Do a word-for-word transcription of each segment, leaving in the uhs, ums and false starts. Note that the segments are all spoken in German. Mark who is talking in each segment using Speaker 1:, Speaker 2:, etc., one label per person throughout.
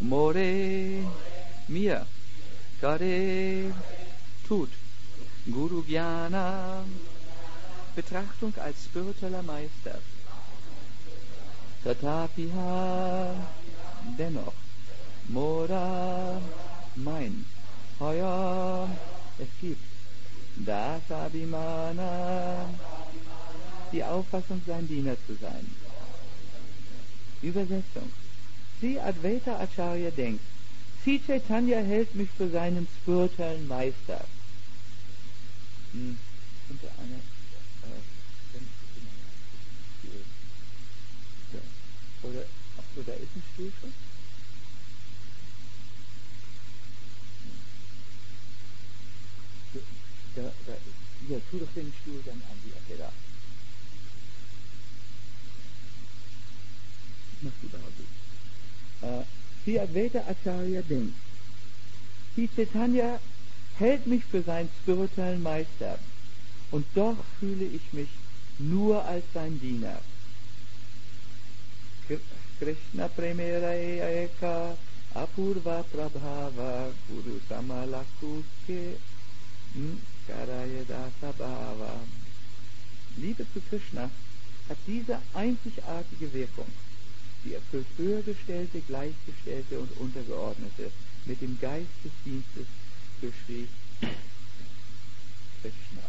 Speaker 1: More mir Kare tut Guru Jnana Betrachtung als spiritueller Meister. Tatapiha dennoch Mora mein Feuer es gibt Dasabhimana die Auffassung, sein Diener zu sein. Übersetzung. Sri Advaita Acharya denkt, Sri Chaitanya hält mich für seinen spirituellen Meister. Hm. Könnte einer äh, oder, ach so, da ist ein Stuhl schon? Da, da, ja, tu doch den Stuhl dann an die Ecke da. Machst du da gut. Sri Advaita Acharya denkt, Sri Chaitanya hält mich für seinen spirituellen Meister und doch fühle ich mich nur als sein Diener. Krishna Premera Eka Apurva Prabhava Guru Samalakuke Karaya Dasabhava. Liebe zu Krishna hat diese einzigartige Wirkung. Sie erfüllt Höhergestellte, Gleichgestellte und Untergeordnete mit dem Geist des Dienstes für Sri Krishna.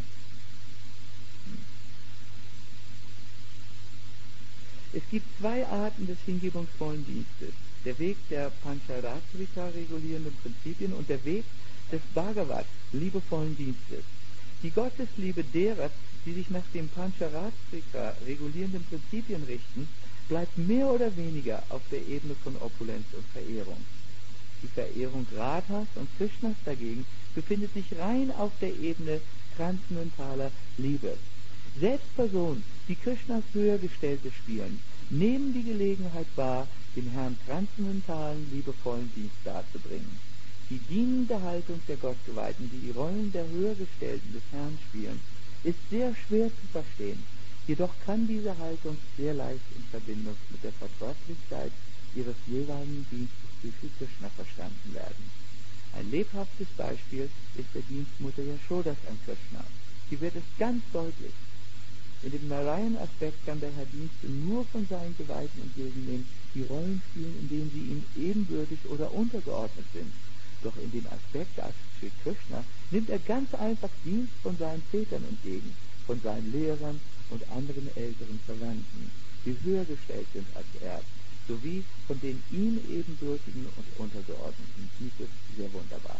Speaker 1: Es gibt zwei Arten des hingebungsvollen Dienstes. Der Weg der Pancharatrika regulierenden Prinzipien und der Weg des Bhagavat liebevollen Dienstes. Die Gottesliebe derer, die sich nach dem Pancharatrika regulierenden Prinzipien richten, bleibt mehr oder weniger auf der Ebene von Opulenz und Verehrung. Die Verehrung Radhas und Krishnas dagegen befindet sich rein auf der Ebene transzendentaler Liebe. Selbst Personen, die Krishnas Höhergestellte spielen, nehmen die Gelegenheit wahr, dem Herrn transzendentalen, liebevollen Dienst darzubringen. Die dienende Haltung der Gottgeweihten, die die Rollen der Höhergestellten des Herrn spielen, ist sehr schwer zu verstehen. Jedoch kann diese Haltung sehr leicht in Verbindung mit der Vertraulichkeit ihres jeweiligen Dienstes für Sri Krishna verstanden werden. Ein lebhaftes Beispiel ist der Dienst Mutter Yashodas an Krishna. Hier wird es ganz deutlich. In dem Narayan-Aspekt kann der Herr Dienste nur von seinen Geweihten entgegennehmen, die Rollen spielen, in denen sie ihm ebenbürtig oder untergeordnet sind. Doch in dem Aspekt als Sri Krishna nimmt er ganz einfach Dienst von seinen Vätern entgegen, von seinen Lehrern und anderen älteren Verwandten, die höher gestellt sind als er, sowie von den ihm ebenbürtigen und untergeordneten. Dies ist sehr wunderbar.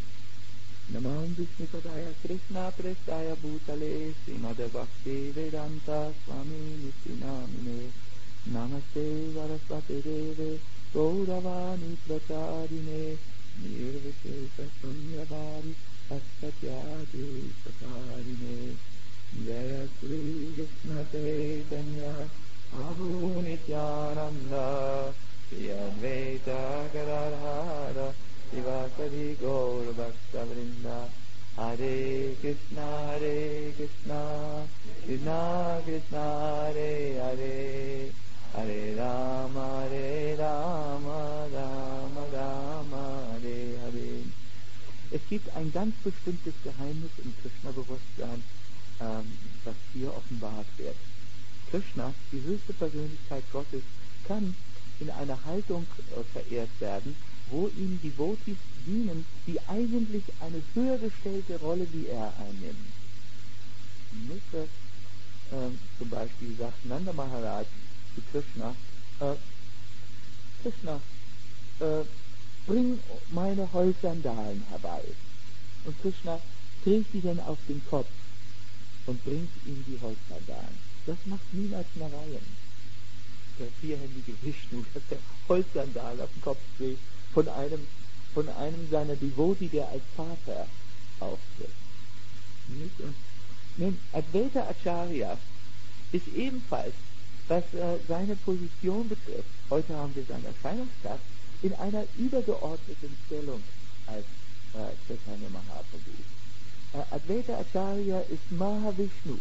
Speaker 1: Namam Vishnu Padaya Krishna Prestaya Bhutale Srimad Bhakti Vedanta Swami Nityanamine Namaste Saraswate Deve Gauravani Pracharine Nirvishesha Sunyavari Asatyadi Sakarine Jaya Sri Krishna Chaitanya Prabhu Nityananda Shri Advaita Gadadhara Sivasadi Gaur Bhakta Vrinda Hare Krishna Hare Krishna Krishna Krishna Hare Hare Hare Rama Hare Rama Rama Rama Hare Hare. Es gibt ein ganz bestimmtes Geheimnis im Krishna-Bewusstsein, ähm, das hier offenbart wird. Krishna, die höchste Persönlichkeit Gottes, kann in einer Haltung äh, verehrt werden, wo ihm die Devotees dienen, die eigentlich eine höher gestellte Rolle wie er einnehmen. Müsste, äh, zum Beispiel sagt Nanda Maharaj zu Krishna, äh, Krishna, äh, bring meine Holzsandalen herbei. Und Krishna trägt die dann auf den Kopf und bringt ihm die Holzsandalen. Das macht niemals Narayan. Der vierhändige Vishnu, dass der Holzsandalen auf den Kopf trägt, von einem, von einem seiner Devoti, der als Vater auftritt. Und nun, Advaita Acharya ist ebenfalls, was äh, seine Position betrifft, heute haben wir seinen Erscheinungstag, in einer übergeordneten Stellung als äh, Chaitanya Mahaprabhu. Äh, Advaita Acharya ist Mahavishnu,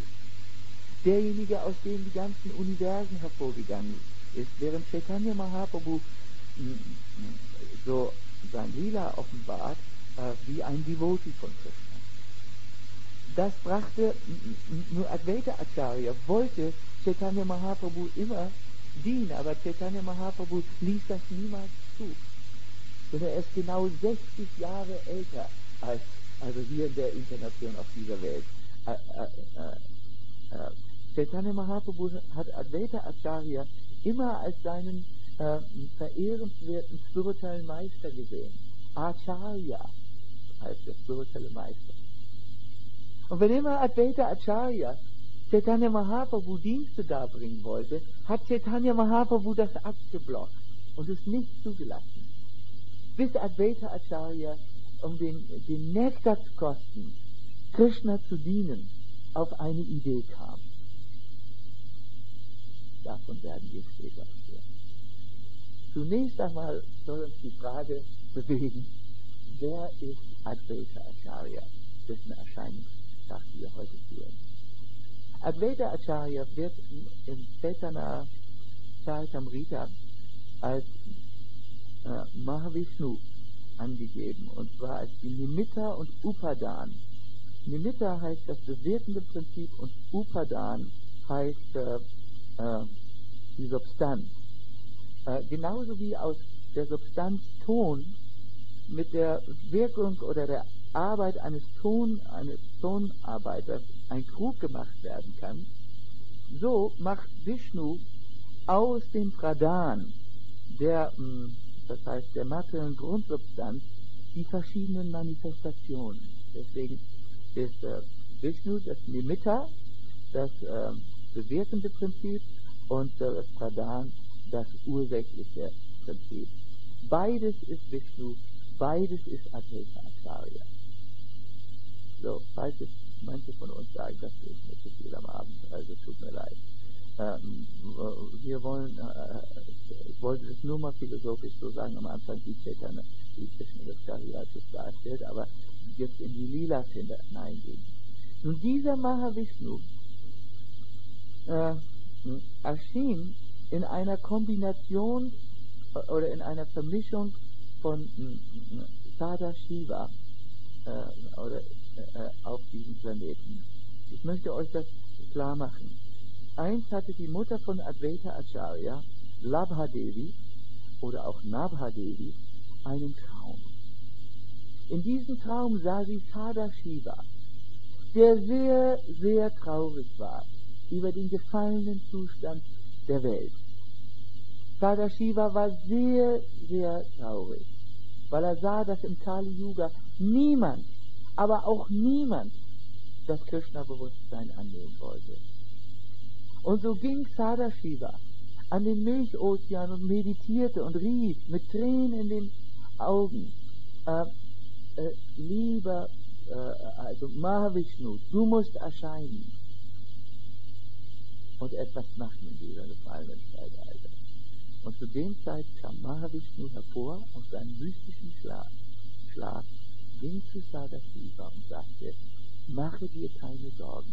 Speaker 1: derjenige, aus dem die ganzen Universen hervorgegangen ist, während Chaitanya Mahaprabhu so sein Lila offenbart, äh, wie ein Devoti von Krishna. Das brachte, nur Advaita Acharya wollte Chaitanya Mahaprabhu immer dienen, aber Chaitanya Mahaprabhu ließ das niemals zu. Denn er ist genau sechzig Jahre älter als, also hier in der Inkarnation auf dieser Welt. Äh, äh, äh, äh, Chaitanya Mahaprabhu hat Advaita Acharya immer als seinen äh, verehrenswerten spirituellen Meister gesehen. Acharya heißt der spirituelle Meister. Und wenn immer Advaita Acharya Chaitanya Mahaprabhu Dienste darbringen wollte, hat Chaitanya Mahaprabhu das abgeblockt und es nicht zugelassen. Bis Advaita Acharya, um den, den Nektar zu kosten, Krishna zu dienen, auf eine Idee kam. Davon werden wir später hören. Zunächst einmal soll uns die Frage bewegen, wer ist Advaita Acharya, dessen Erscheinungstag wir heute führen. Advaita Acharya wird im Chaitanya Charitamrita als äh, Mahavishnu angegeben, und zwar als die Nimitta und Upadan. Nimitta heißt das bewirkende Prinzip und Upadan heißt äh, äh, die Substanz. Äh, genauso wie aus der Substanz Ton mit der Wirkung oder der Arbeit eines Ton, eines Tonarbeiters ein Krug gemacht werden kann, so macht Vishnu aus dem Pradhan, der, das heißt der materiellen Grundsubstanz, die verschiedenen Manifestationen. Deswegen ist äh, Vishnu das Nimitta, das äh, bewirkende Prinzip, und äh, das Pradhan das ursächliche Prinzip. Beides ist Vishnu, beides ist Advaita Acharya. So, falls es manche von uns sagen, das ist mir zu viel am Abend, also tut mir leid. Ähm, wir wollen, äh, ich wollte es nur mal philosophisch so sagen, am Anfang die Chaitanya, wie Krishna das Chariatis darstellt, aber jetzt in die Lila hineingehen. Nun, dieser Mahavishnu äh, erschien in einer Kombination oder in einer Vermischung von äh, Sadashiva äh, oder äh, auf diesem Planeten. Ich möchte euch das klar machen. Einst hatte die Mutter von Advaita Acharya, Labhadevi oder auch Nabhadevi, einen Traum. In diesem Traum sah sie Sadashiva, der sehr, sehr traurig war über den gefallenen Zustand der Welt. Sadashiva war sehr, sehr traurig, weil er sah, dass im Kali Yuga niemand, aber auch niemand das Krishna-Bewusstsein annehmen wollte. Und so ging Sadashiva an den Milchozean und meditierte und rief mit Tränen in den Augen, äh, äh, lieber, äh, also Mahavishnu, du musst erscheinen und etwas machen in dieser gefallenen Zeitalter. Und zu dem Zeit kam Mahavishnu hervor aus seinem mystischen Schlaf, Schlaf ging zu Sadashiva und sagte, mache dir keine Sorgen.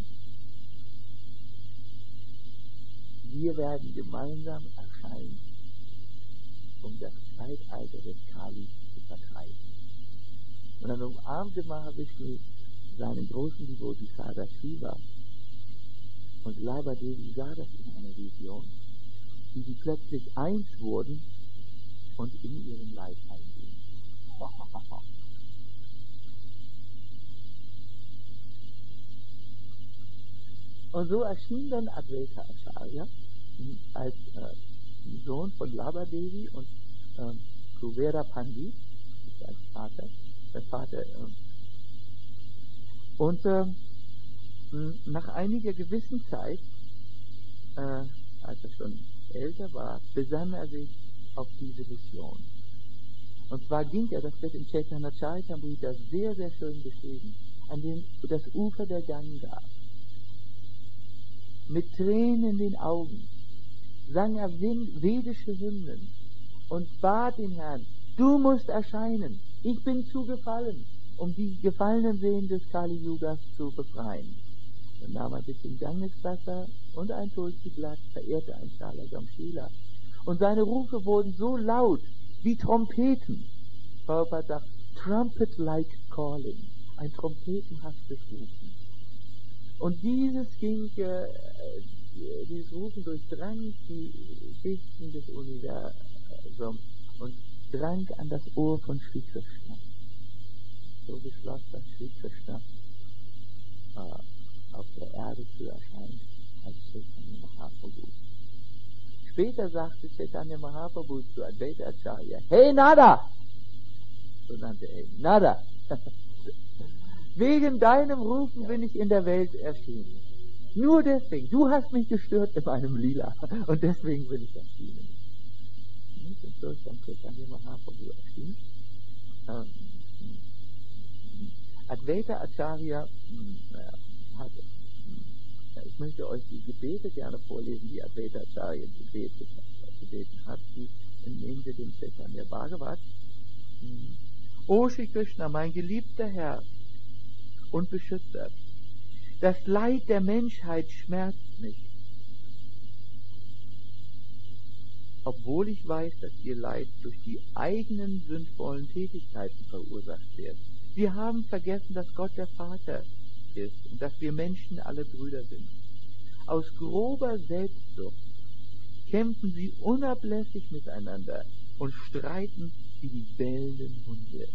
Speaker 1: Wir werden gemeinsam erscheinen, um das Zeitalter des Kali zu vertreiben. Und dann umarmte Mahavishnu seinen großen Devoti Sadashiva, und Labhadevi sah das in einer Vision, wie sie plötzlich eins wurden und in ihren Leib eingingen. Und so erschien dann Advaita Acharya als äh, Sohn von Labhadevi und äh, Kuvera Pandit, sein Vater, der Vater. Äh, und äh, nach einiger gewissen Zeit, äh, als er schon älter war, besann er sich auf diese Vision. Und zwar ging er, das wird im Chaitanya Charitamrita sehr, sehr schön beschrieben, an den, das Ufer der Ganga. Mit Tränen in den Augen sang er vedische Hymnen und bat den Herrn, du musst erscheinen, ich bin zu gefallen, um die gefallenen Seelen des Kali-Yugas zu befreien. Dann nahm er ein bisschen Gangeswasser und ein Tulsi-Blatt, verehrte ein Shala Gamshila. Und seine Rufe wurden so laut, wie Trompeten. Prabhupada sagt, trumpet-like calling, ein trompetenhaftes Rufen. Und dieses ging, äh, dieses Rufen durchdrang die Schichten des Universums und drang an das Ohr von Sri Krishna. So beschloss das Sri Krishna äh, auf der Erde zu erscheinen als Chaitanya Mahaprabhu. Später sagte Chaitanya Mahaprabhu zu Advaita Acharya, hey Nada! So nannte er ihn, Nada! Wegen deinem Rufen bin ich in der Welt erschienen. Nur deswegen. Du hast mich gestört in meinem Lila. Und deswegen bin ich erschienen. Und so ist dann Chaitanya Mahaprabhu erschienen. Ähm, Advaita Acharya äh, hat, äh, ich möchte euch die Gebete gerne vorlesen, die Advaita Acharya gebetet, gebeten hat. Die nehmen wir dem Chaitanya Bhagavat. O Shri Krishna, mein geliebter Herr und Beschützer, das Leid der Menschheit schmerzt mich. Obwohl ich weiß, dass ihr Leid durch die eigenen sündvollen Tätigkeiten verursacht wird. Wir haben vergessen, dass Gott der Vater ist und dass wir Menschen alle Brüder sind. Aus grober Selbstsucht kämpfen sie unablässig miteinander und streiten wie die bellenden Hunde.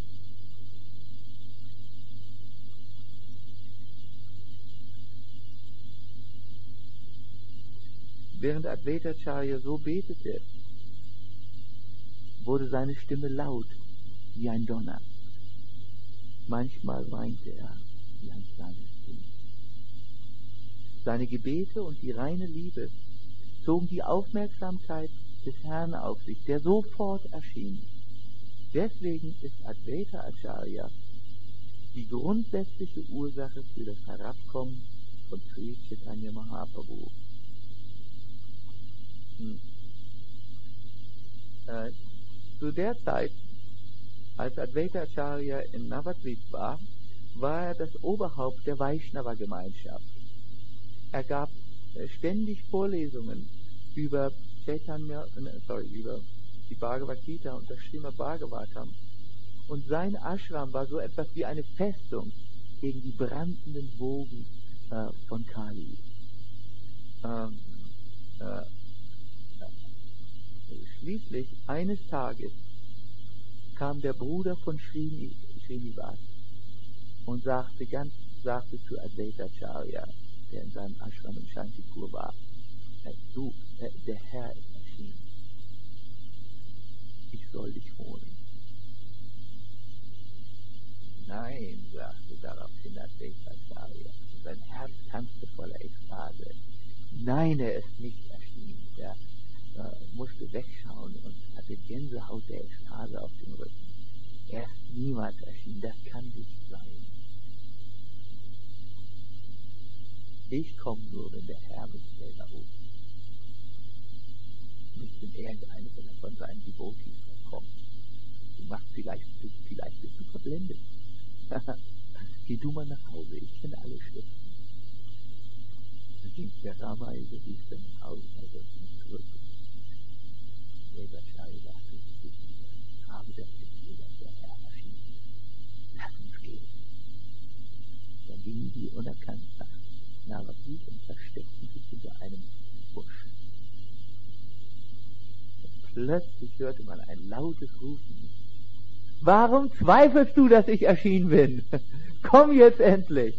Speaker 1: Während Advaita Acharya so betete, wurde seine Stimme laut wie ein Donner. Manchmal weinte er wie ein kleines Kind. Seine Gebete und die reine Liebe zogen die Aufmerksamkeit des Herrn auf sich, der sofort erschien. Deswegen ist Advaita Acharya die grundsätzliche Ursache für das Herabkommen von Sri Chaitanya Mahaprabhu. Hm. Äh, zu der Zeit, als Advaita Acharya in Navadvip war, war er das Oberhaupt der Vaishnava-Gemeinschaft. Er gab äh, ständig Vorlesungen über Chaitanya, äh, sorry, über die Bhagavad Gita und das Srimad Bhagavatam. Und sein Ashram war so etwas wie eine Festung gegen die brandenden Wogen äh, von Kali. Ähm, äh, Schließlich eines Tages kam der Bruder von Srinivas und sagte, ganz, sagte zu Advaita Acharya, der in seinem Ashram in Shantipur war, du, der Herr ist erschienen. Ich soll dich holen. Nein, sagte daraufhin Advaita Acharya, und sein Herz tanzte voller Ekstase. Nein, er ist nicht erschienen. Der äh, musste wegschauen und hatte Gänsehaut der Ekstase auf dem Rücken. Er ist niemals erschienen, das kann nicht sein. Ich komme nur, wenn der Herr mich selber ruft. Nicht wenn irgendeiner von seinen Devotees kommt. Du machst vielleicht, vielleicht bist du verblendet. Geh du mal nach Hause, ich kenne alle Schriften. Dann ging der Rama, also rief dann nach Hause, also nicht zurück. Der Acharya sagte, ich habe das Gefühl, dass der Herr erschienen ist. Lass uns gehen. Dann gingen die unerkannt nach Navadvip und versteckten sich hinter einem Busch. Und plötzlich hörte man ein lautes Rufen. Warum zweifelst du, dass ich erschienen bin? Komm jetzt endlich!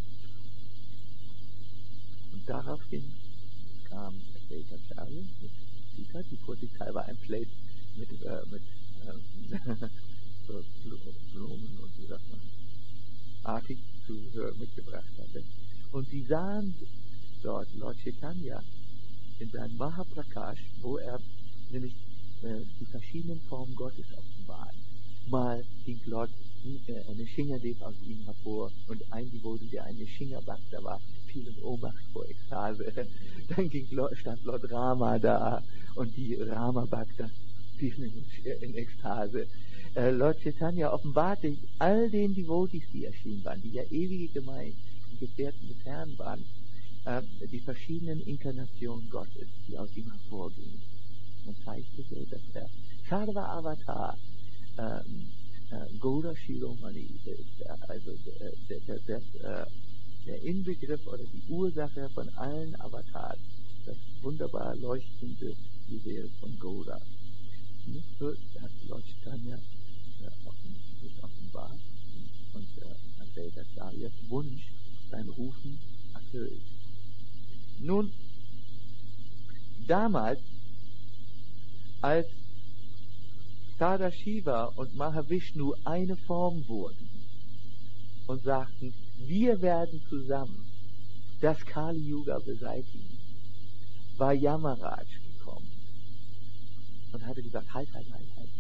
Speaker 1: Und daraufhin kam Advaita Acharya mit Sita, die vorsichtshalber ein Plate mit, äh, mit äh, so Blumen und so sagt man, artig zu hören mitgebracht hatte. Und sie sahen dort Lord Chaitanya in seinem Mahaprakash, wo er nämlich äh, die verschiedenen Formen Gottes offenbart. Mal ging Lord äh, eine Shingadev aus ihm hervor und ein Devotee, der eine Shingabhakta war, fiel in Ohnmacht vor Ekstase. Dann ging, stand Lord Rama da und die Rama-Bhaktas fielen in, in Ekstase. Äh, Lord Chaitanya offenbarte all den Devotees, die erschienen waren, die ja ewige Gemeinde, die Gefährten des Herrn waren, äh, die verschiedenen Inkarnationen Gottes, die aus ihm hervorgingen. Man zeigte so, dass er Sarva Avatar, ähm, äh, Gauda Shiromani, also der, der, der, der, der Inbegriff oder die Ursache von allen Avatars, das wunderbar leuchtende Juwel von Gauda. So hat Lord Chaitanya äh, offenbart und äh, Advaita Acharyas Wunsch, sein Rufen erfüllt. Nun, damals, als Sadashiva und Mahavishnu eine Form wurden und sagten, wir werden zusammen das Kali-Yuga beseitigen, war Yamaraj gekommen und hatte gesagt, halt, halt, halt, halt.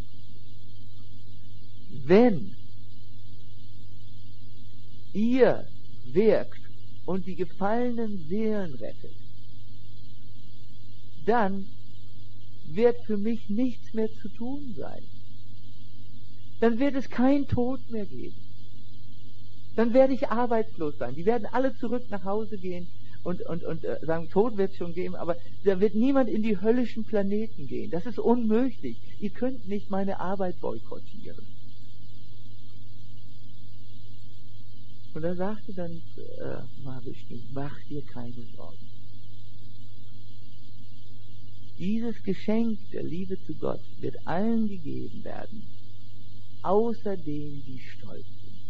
Speaker 1: Wenn ihr wirkt und die gefallenen Seelen rettet, dann wird für mich nichts mehr zu tun sein. Dann wird es keinen Tod mehr geben. Dann werde ich arbeitslos sein. Die werden alle zurück nach Hause gehen und, und, und äh, sagen, Tod wird es schon geben, aber da wird niemand in die höllischen Planeten gehen. Das ist unmöglich. Ihr könnt nicht meine Arbeit boykottieren. Und da sagte dann äh, Mahavishnu, mach dir keine Sorgen. Dieses Geschenk der Liebe zu Gott wird allen gegeben werden, außer denen, die stolz sind.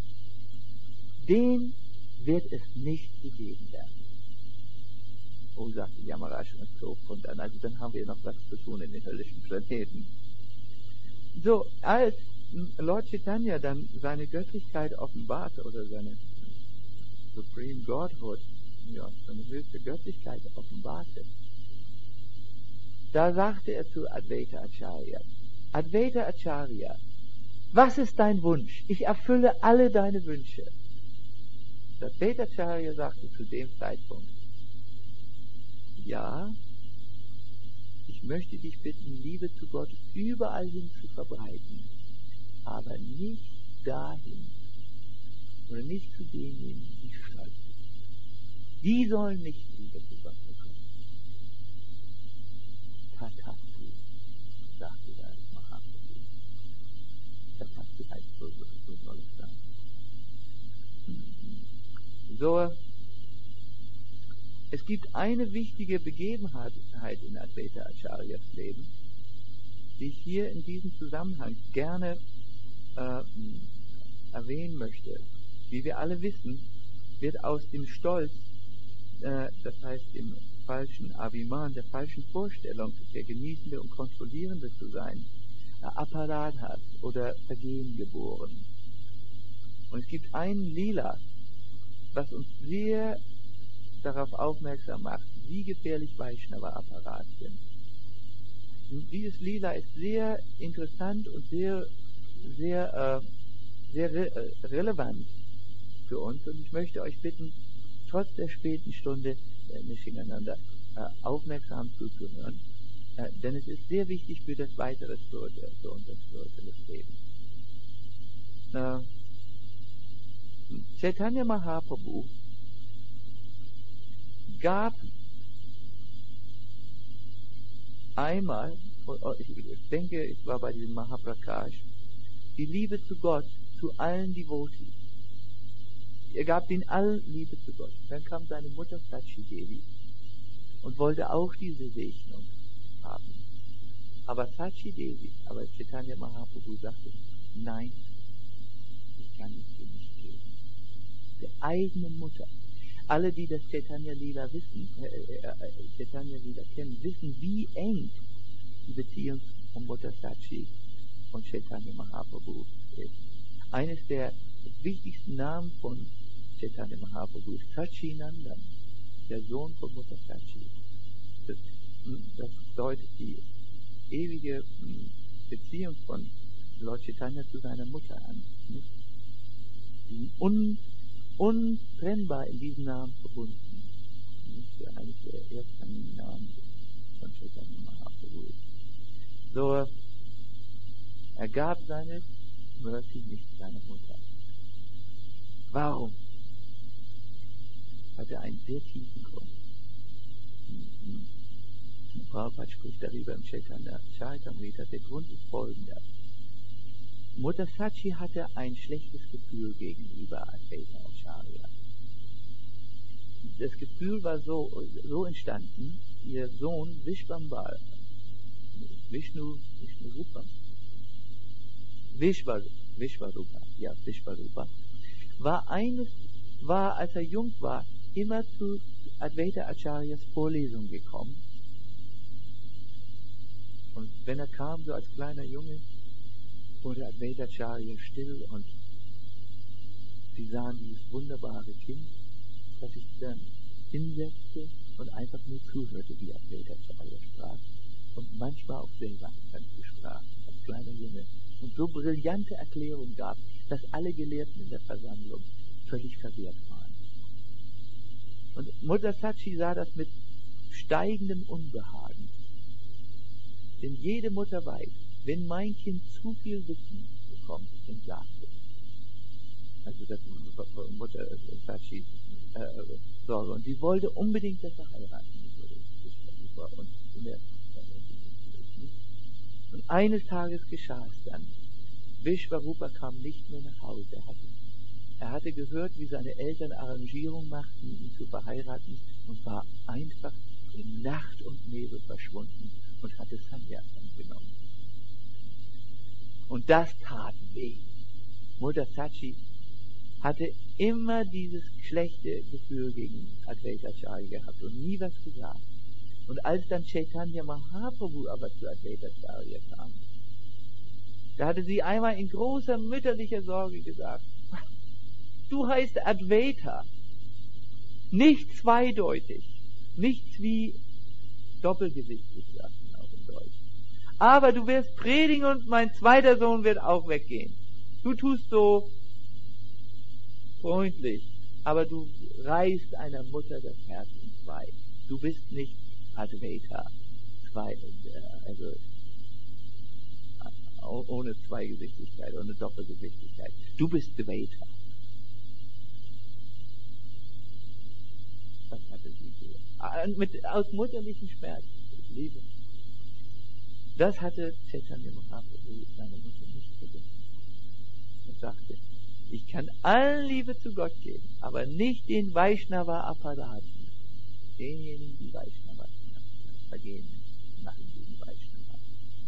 Speaker 1: Den wird es nicht gegeben werden. Oh, sagte Yamaraj und so von dann, also dann haben wir noch was zu tun in den höllischen Planeten. So, als Lord Chaitanya dann seine Göttlichkeit offenbarte, oder seine Supreme Godhood, ja, seine höchste Göttlichkeit offenbarte, da sagte er zu Advaita Acharya, Advaita Acharya, was ist dein Wunsch? Ich erfülle alle deine Wünsche. Advaita Acharya sagte zu dem Zeitpunkt, ja, ich möchte dich bitten, Liebe zu Gott überall hin zu verbreiten, aber nicht dahin oder nicht zu denjenigen, die stolz sind. Die sollen nicht Liebe zu Gott bekommen. Tathastu, sagte der Mahaprabhu. Tathastu heißt, so, so soll es sein. So, es gibt eine wichtige Begebenheit in Advaita Acharyas Leben, die ich hier in diesem Zusammenhang gerne äh, erwähnen möchte. Wie wir alle wissen, wird aus dem Stolz, äh, das heißt dem falschen Abhiman, der falschen Vorstellung, der Genießende und Kontrollierende zu sein, äh, Aparadhas oder Vergehen geboren. Und es gibt einen Lila, was uns sehr darauf aufmerksam macht, wie gefährlich Vaishnava-Apparat sind. Und dieses Lila ist sehr interessant und sehr, sehr, äh, sehr re äh, relevant für uns. Und ich möchte euch bitten, trotz der späten Stunde äh, nicht gegeneinander äh, aufmerksam zuzuhören. Äh, denn es ist sehr wichtig für das weitere Spirituelle, für unser spirituelles Leben. Äh, Chaitanya Mahaprabhu gab einmal, ich denke, es war bei diesem Mahaprakash, die Liebe zu Gott zu allen Devotees. Er gab den allen Liebe zu Gott. Dann kam seine Mutter Sachi Devi und wollte auch diese Segnung haben. Aber Sachi Devi, aber Chaitanya Mahaprabhu sagte, nein, ich kann es dir nicht geben. Der eigene Mutter. Alle, die das Chaitanya Lila wissen, äh, äh, Chaitanya Lila kennen, wissen, wie eng die Beziehung von Mutter Sachi und Chaitanya Mahaprabhu ist. Eines der wichtigsten Namen von Chaitanya Mahaprabhu ist Sachinandan, der Sohn von Mutter Sachi. Das, das deutet die ewige Beziehung von Lord Chaitanya zu seiner Mutter an. Un untrennbar in diesem Namen verbunden. Das ist eigentlich der erste Namen von Chaitanya Mahaprabhu. So, er gab seine Mercy nicht seiner Mutter. Warum? Hatte einen sehr tiefen Grund. Prabhupada spricht darüber im Chaitanya Charitamrita. Der Grund ist folgender. Mutter Sachi hatte ein schlechtes Gefühl gegenüber Advaita Acharya. Das Gefühl war so, so entstanden, ihr Sohn Vishvambara, Vishnu, Vishnu Rupa, Vishvar, Vishvarupa, ja, Vishvarupa, war eines, war, als er jung war, immer zu Advaita Acharyas Vorlesung gekommen. Und wenn er kam, so als kleiner Junge, wurde Advaita Acharya still und sie sahen dieses wunderbare Kind, das sich dann hinsetzte und einfach nur zuhörte, wie Advaita Acharya sprach. Und manchmal auch selber dazu sprach, als kleiner Junge. Und so brillante Erklärungen gab, dass alle Gelehrten in der Versammlung völlig verwirrt waren. Und Mutter Sachi sah das mit steigendem Unbehagen. Denn jede Mutter weiß, wenn mein Kind zu viel Wissen bekommt, entsagt es. Also das ist Mutter Sachi äh, Sorge. Und sie wollte unbedingt, dass er heiraten würde. Und, und eines Tages geschah es dann. Vishvarupa kam nicht mehr nach Hause. Er hatte, er hatte gehört, wie seine Eltern Arrangierung machten, ihn zu verheiraten, und war einfach in Nacht und Nebel verschwunden und hatte Sannyas angenommen. Und das tat weh. Mutter Sachi hatte immer dieses schlechte Gefühl gegen Advaita Acharya gehabt und nie was gesagt. Und als dann Chaitanya Mahaprabhu aber zu Advaita Acharya kam, da hatte sie einmal in großer mütterlicher Sorge gesagt, du heißt Advaita, nicht zweideutig, nichts wie doppelgesichtig, sagt man auch in Deutsch. Aber du wirst predigen und mein zweiter Sohn wird auch weggehen. Du tust so freundlich, aber du reißt einer Mutter das Herz in zwei. Du bist nicht Advaita, zwei, also ohne Zweigesichtigkeit, ohne Doppelgesichtigkeit. Du bist Dvaita. Das hatte sie gesagt. Mit, aus mutterlichem Schmerz, Liebe. Das hatte Chaitanya Mahaprabhu seine Mutter nicht vergessen. Er sagte, ich kann allen Liebe zu Gott geben, aber nicht den Vaishnava Aparadhi. Denjenigen, die Vaishnava vergehen, machen diesen Vaishnava.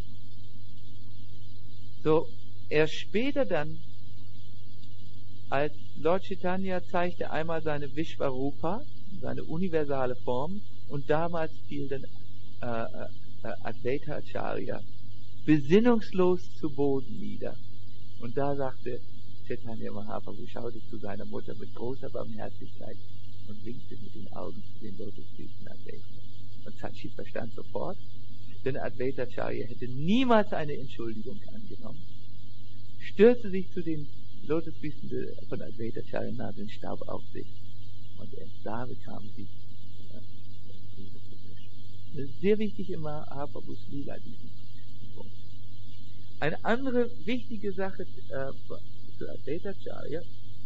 Speaker 1: So, erst später dann, als Lord Chaitanya zeigte einmal seine Vishvarupa, seine universale Form, und damals fiel dann äh, äh, Advaita Acharya besinnungslos zu Boden nieder. Und da sagte Chaitanya Mahaprabhu, schaute zu seiner Mutter mit großer Barmherzigkeit und winkte mit den Augen zu den Lotusfüßen Advaita. Und Sachi verstand sofort, denn Advaita Acharya hätte niemals eine Entschuldigung angenommen, stürzte sich zu den Lotusfüßen von Advaita Acharya, nahm den Staub auf sich, und erst da bekam sie äh, diese Verwirrung. Das ist sehr wichtig im Mahaprabhus Lila, diesen Punkt. Eine andere wichtige Sache äh, zu Advaita Acharya,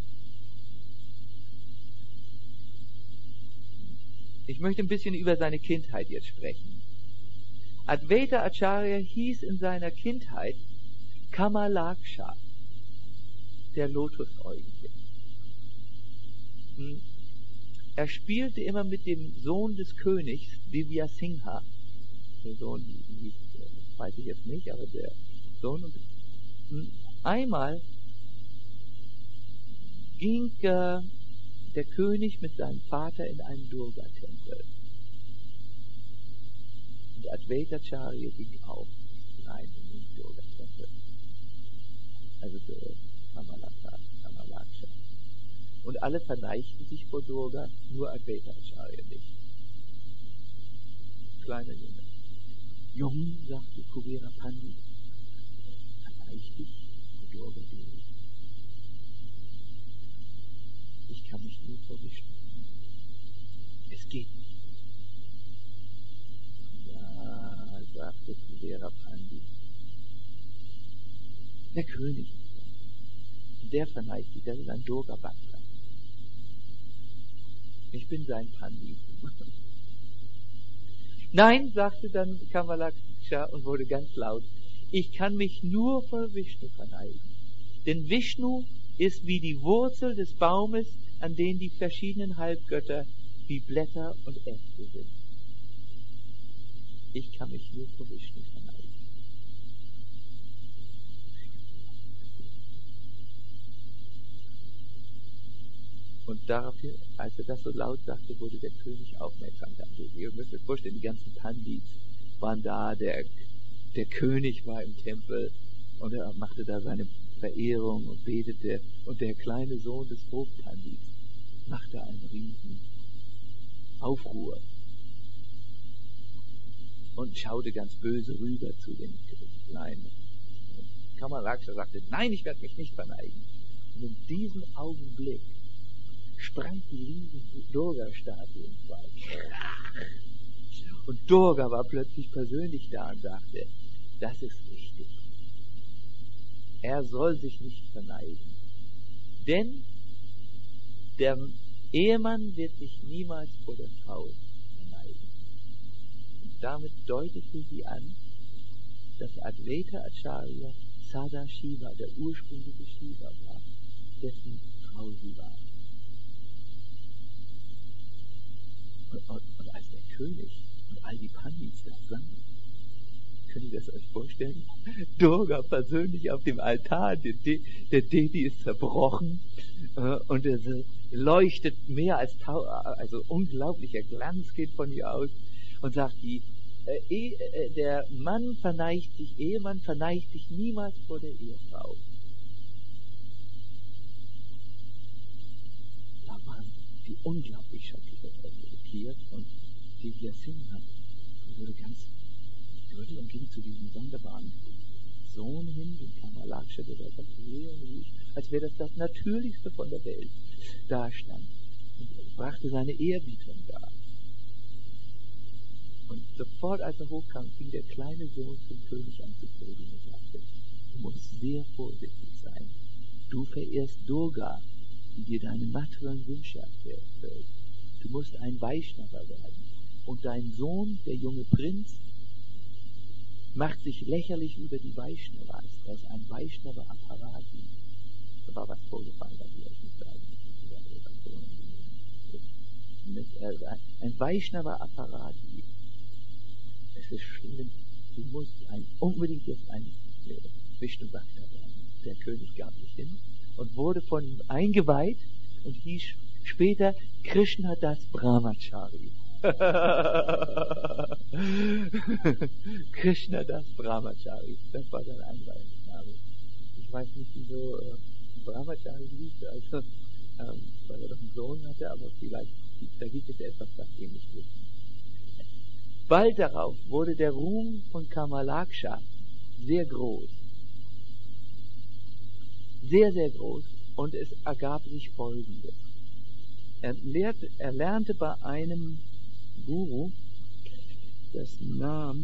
Speaker 1: ich möchte ein bisschen über seine Kindheit jetzt sprechen. Advaita Acharya hieß in seiner Kindheit Kamalaksha, der Lotusäugige. Er spielte immer mit dem Sohn des Königs, Divya Singha. Der Sohn, das weiß ich jetzt nicht, aber der Sohn. Und einmal ging äh, der König mit seinem Vater in einen Durga-Tempel. Und Advaita Acharya ging auch rein in den Durga-Tempel. Also für Kamalaksha. Kamalaksha. Und alle verneigten sich vor Durga, nur Advaita Acharya nicht. Kleiner Junge. Jung, sagte Kuvera Pandit, verneig dich vor Durga. Ich kann mich nur vor Vishnu. Es geht nicht. Ja, sagte Kuvera Pandit. Der König ist da. Der verneigt sich, das ist ein Durga-Bhakta. Ich bin sein Pandit. Nein, sagte dann Kamalaksha und wurde ganz laut, ich kann mich nur vor Vishnu verneigen. Denn Vishnu ist wie die Wurzel des Baumes, an denen die verschiedenen Halbgötter wie Blätter und Äste sind. Ich kann mich nur vor Vishnu verneigen. Und daraufhin, als er das so laut sagte, wurde der König aufmerksam. Ihr müsst euch vorstellen, die ganzen Pandits waren da, der, der König war im Tempel und er machte da seine Verehrung und betete. Und der kleine Sohn des Hofpandits machte einen riesen Aufruhr und schaute ganz böse rüber zu dem Kleinen. Kamalaksha sagte, nein, ich werde mich nicht verneigen. Und in diesem Augenblick sprang die riesige Durga-Statue in zwei. Und Durga war plötzlich persönlich da und sagte, das ist richtig. Er soll sich nicht verneigen. Denn der Ehemann wird sich niemals vor der Frau verneigen. Und damit deutete sie an, dass Advaita Acharya Sadashiva, der ursprüngliche Shiva war, dessen Frau sie war. Und, und, und als der König und all die Pandits das sangen, könnt ihr das euch vorstellen? Durga persönlich auf dem Altar, der, De der Devi ist zerbrochen äh, und es leuchtet mehr als Tau also unglaublicher Glanz geht von ihr aus und sagt, die, äh, eh, äh, der Mann verneigt sich, Ehemann verneigt sich niemals vor der Ehefrau. Da waren die unglaublich schockiert und die Yasinha wurde ganz würde und ging zu diesem sonderbaren Sohn hin, den Kamalaksha, der da ganz ruhig, als wäre das das Natürlichste von der Welt, da stand und brachte seine Ehrbietung dar. Und sofort, als er hochkam, fing der kleine Sohn zum König an zu predigen und sagte, du musst sehr vorsichtig sein. Du verehrst Durga, die dir deine materiellen Wünsche erfüllt. Du musst ein Vaishnava werden. Und dein Sohn, der junge Prinz, macht sich lächerlich über die Vaishnavas. Er ist ein Vaishnava-Apparati. Da war was vorgefallen, was ich euch nicht sagen muss. Ein Vaishnava-Apparati. Es ist schlimm. Du musst ein, unbedingt jetzt ein Vishnu-Bhakta werden. Der König gab sich hin und wurde von ihm eingeweiht und hieß später Krishna Das Brahmachari. Krishna Das Brahmachari, das war sein Einweihungsname. Ich weiß nicht, wieso äh, Brahmachari hieß, also, ähm, weil er doch einen Sohn hatte, aber vielleicht, da gibt es etwas, was wir nicht wissen. Bald darauf wurde der Ruhm von Kamalaksha sehr groß. Sehr, sehr groß. Und es ergab sich Folgendes. Er, lehrte, er lernte bei einem Guru, dessen Name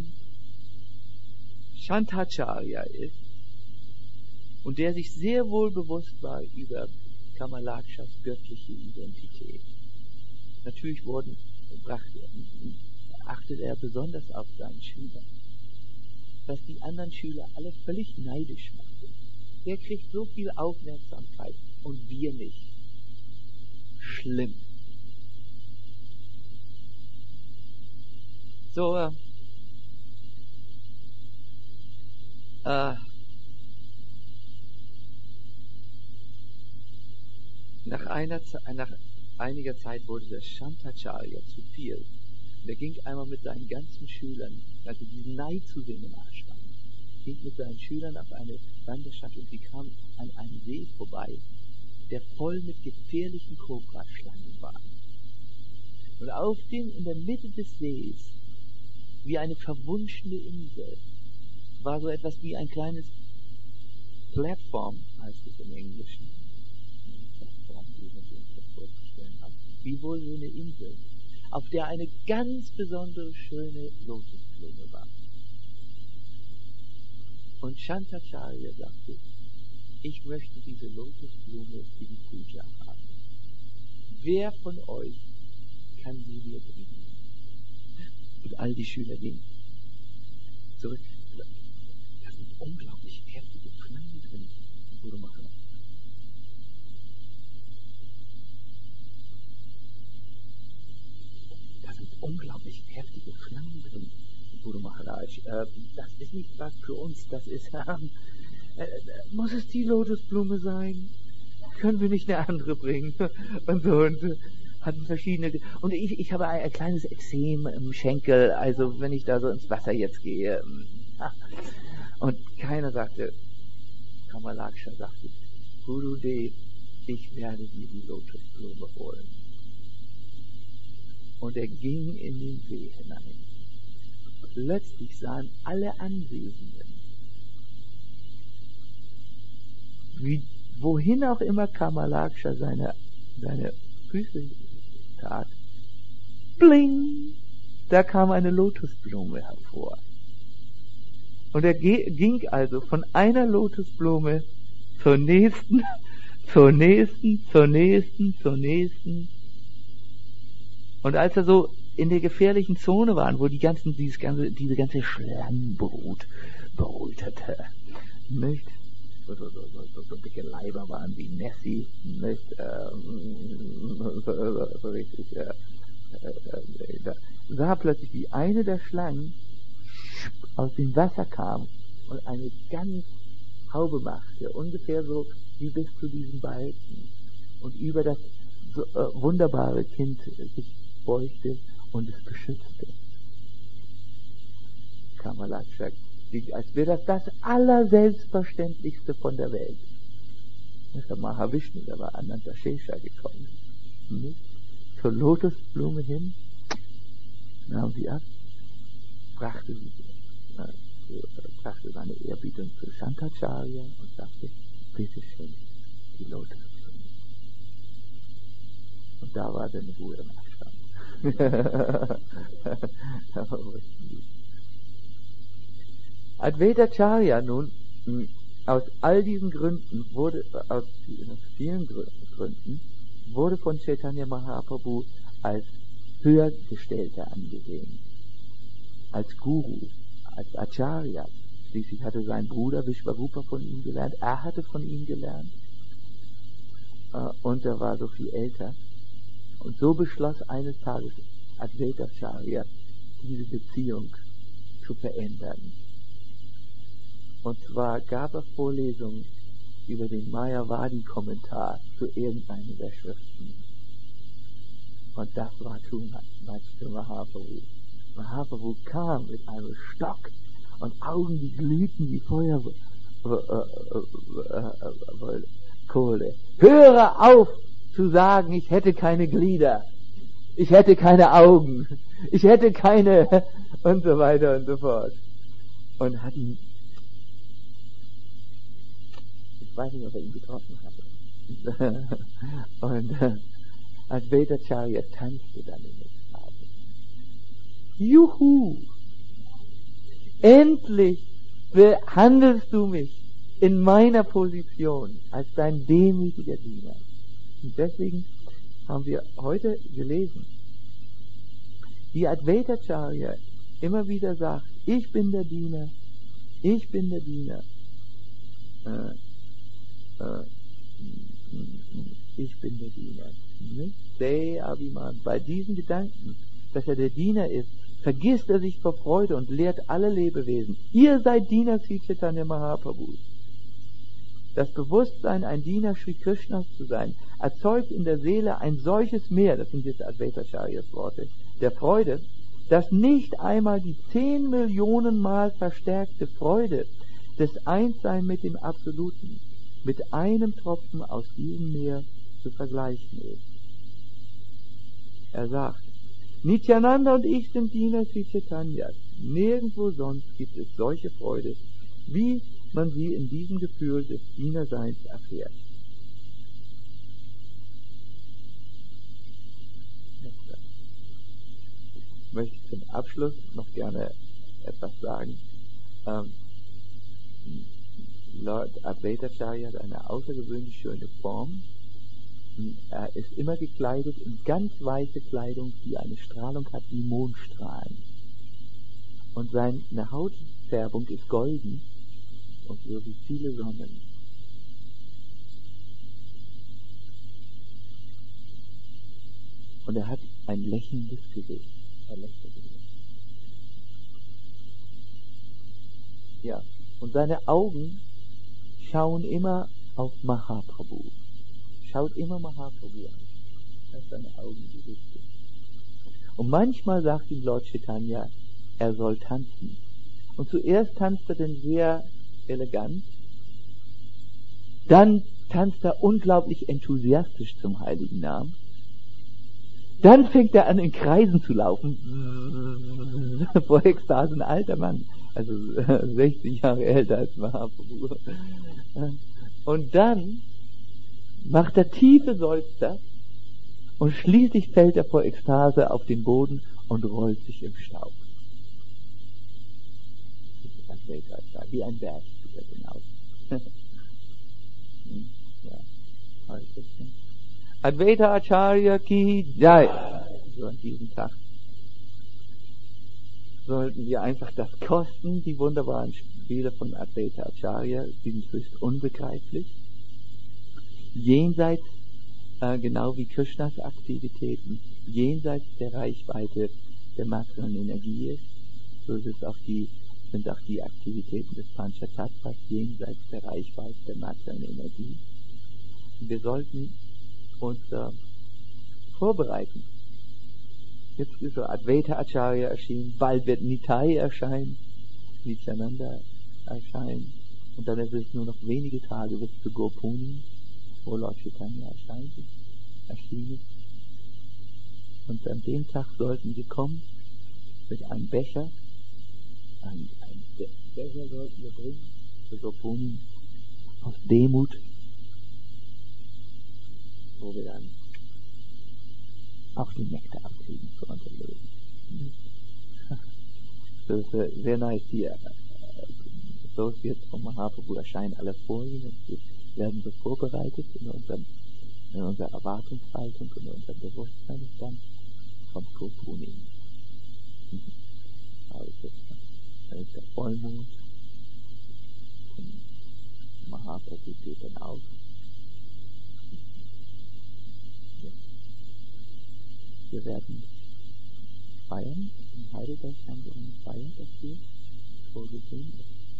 Speaker 1: Shantacharya ist und der sich sehr wohl bewusst war über Kamalakshas göttliche Identität. Natürlich wurden, brachte, achtete er besonders auf seinen Schüler, was die anderen Schüler alle völlig neidisch machte. Der kriegt so viel Aufmerksamkeit und wir nicht. Schlimm. So, äh, äh, nach, einer, nach einiger Zeit wurde das Shantacharya zu viel. Und er ging einmal mit seinen ganzen Schülern, also diesen Neid zu sehen im Ashram, ging mit seinen Schülern auf eine Wanderschaft und sie kamen an einem See vorbei, der voll mit gefährlichen Kobraschlangen war. Und auf dem, in der Mitte des Sees, wie eine verwunschene Insel, war so etwas wie ein kleines Plattform, heißt es im Englischen. Plattform, wie man sich das vorzustellen hat. Wie wohl so eine Insel, auf der eine ganz besondere schöne Lotusblume war. Und Shantacharya sagte, ich möchte diese Lotusblume für die Puja haben. Wer von euch kann sie mir bringen? Und all die Schüler gingen zurück. Das sind unglaublich heftige Flammen drin, Guru Maharaj. Da sind unglaublich heftige Flammen drin, Guru Maharaj. Äh, das ist nicht was für uns, das ist, äh, äh, muss es die Lotusblume sein? Können wir nicht eine andere bringen? Und so, und so. Hatten verschiedene, und ich, ich habe ein, ein kleines Ekzem im Schenkel, also wenn ich da so ins Wasser jetzt gehe. Und keiner sagte, Kamalaksha sagte, Gurudev, ich werde dir die Lotusblume holen. Und er ging in den See hinein. Plötzlich sahen alle Anwesenden, wie, wohin auch immer Kamalaksha seine, seine Füße tat, bling, da kam eine Lotusblume hervor. Und er ging also von einer Lotusblume zur nächsten, zur nächsten, zur nächsten, zur nächsten. Und als er so in der gefährlichen Zone war, wo die ganzen, dieses ganze, diese ganze Schlangenbrut brütete, nicht? So, so, so, so, so dicke Leiber waren wie Nessie, nicht? Ähm, so, so, so richtig, äh, äh, da sah plötzlich, wie eine der Schlangen aus dem Wasser kam und eine ganz Haube machte, ungefähr so wie bis zu diesem Balken, und über das so, äh, wunderbare Kind sich beugte und es beschützte. Kamalaksha, als wäre das das Allerselbstverständlichste von der Welt. Das ist der Mahavishnu, der war Ananta Shesha gekommen. Nicht? Zur Lotusblume hin, nahm sie ab, brachte sie, äh, brachte seine Ehrbietung zu Shankaracharya und sagte, bitteschön, die Lotusblume. Und da war seine Ruhe im Ashram. Advaitacharya nun, aus all diesen Gründen wurde, aus vielen Gründen, wurde von Chaitanya Mahaprabhu als Höhergestellter angesehen, als Guru, als Acharya. Schließlich hatte sein Bruder Vishvarupa von ihm gelernt, er hatte von ihm gelernt, und er war so viel älter. Und so beschloss eines Tages Advaitacharya, diese Beziehung zu verändern. Und zwar gab er Vorlesungen über den Mayavadi-Kommentar zu irgendeiner der Schriften. Und das war too much für Mahaprabhu. Mahaprabhu kam mit einem Stock und Augen, die glühten wie Feuerkohle. Höre auf zu sagen, ich hätte keine Glieder, ich hätte keine Augen, ich hätte keine, und so weiter und so fort. Und hat ihn, ich weiß nicht, ob er ihn getroffen hatte. Und äh, Advaitacharya tanzte dann in den Farben. Juhu! Endlich behandelst du mich in meiner Position als dein demütiger Diener. Und deswegen haben wir heute gelesen, wie Advaitacharya immer wieder sagt, ich bin der Diener, ich bin der Diener, äh, äh, ich bin der Diener. Nicht? Abhiman. Bei diesen Gedanken, dass er der Diener ist, vergisst er sich vor Freude und lehrt alle Lebewesen. Ihr seid Diener Sri Chaitanya Mahaprabhus. Das Bewusstsein, ein Diener Sri Krishnas zu sein, erzeugt in der Seele ein solches Meer, das sind jetzt Advaitacharyas Worte, der Freude, dass nicht einmal die zehn Millionen Mal verstärkte Freude des Einssein mit dem Absoluten mit einem Tropfen aus diesem Meer zu vergleichen ist. Er sagt, Nityananda und ich sind Diener Sri Chaitanyas. Nirgendwo sonst gibt es solche Freude, wie man sie in diesem Gefühl des Dienerseins erfährt. Ich möchte zum Abschluss noch gerne etwas sagen. Ähm, Lord Advaitacharya hat eine außergewöhnlich schöne Form. Er ist immer gekleidet in ganz weiße Kleidung, die eine Strahlung hat wie Mondstrahlen. Und seine Hautfärbung ist golden und so wie viele Sonnen. Und er hat ein lächelndes Gesicht. Er lächelt. Ja. Und seine Augen schauen immer auf Mahaprabhu. Schaut immer Mahaprabhu an. Das ist seine Augen gerichtet. Und manchmal sagt ihm Lord Chaitanya, er soll tanzen. Und zuerst tanzt er denn sehr elegant. Dann tanzt er unglaublich enthusiastisch zum heiligen Namen. Dann fängt er an, in Kreisen zu laufen. Vor Ekstase, ein alter Mann. Also sechzig Jahre älter als Mahaprabhu. Und dann macht er tiefe Seufzer und schließlich fällt er vor Ekstase auf den Boden und rollt sich im Staub. Wie ein Berg sieht er denn aus. Ja, Advaita Acharya ki Jai. So an diesem Tag sollten wir einfach das kosten, die wunderbaren Spiele von Advaita Acharya, die sind höchst unbegreiflich. Jenseits, äh, genau wie Krishnas Aktivitäten, jenseits der Reichweite der materiellen Energie ist, so ist es auch die, sind auch die Aktivitäten des Panchatattvas jenseits der Reichweite der materiellen Energie. Und wir sollten uns äh, vorbereiten. Jetzt ist so Advaita Acharya erschienen, bald wird Nitai erscheinen, Nityananda erscheinen, und dann ist es nur noch wenige Tage bis zu Gopuni, wo Lord Chaitanya erscheint, erschienen ist. Und an dem Tag sollten wir kommen mit einem Becher, ein, ein Be Becher sollten wir bringen für Gopuni, aus Demut, wo wir dann auch den Nektar abkriegen für unser Leben. Das ist äh, sehr nice. Die äh, Associates von Mahaprabhu erscheinen alle vor ihm und wir werden so vorbereitet in, unserem, in unserer Erwartungshaltung, in unserem Bewusstsein, und dann kommt Gopuni. Also, dann ist der Vollmond und Mahaprabhu geht dann auf. Wir werden feiern. In Heidelberg haben wir eine Feier dafür vorgesehen.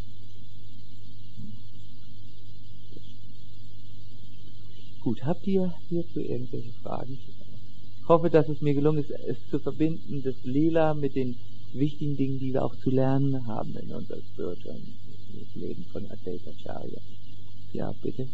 Speaker 1: Gut, habt ihr hierzu irgendwelche Fragen? Ich hoffe, dass es mir gelungen ist, es zu verbinden, das Lila mit den wichtigen Dingen, die wir auch zu lernen haben in unserem spirituellen Leben von Advaita Acharya. Ja, bitte.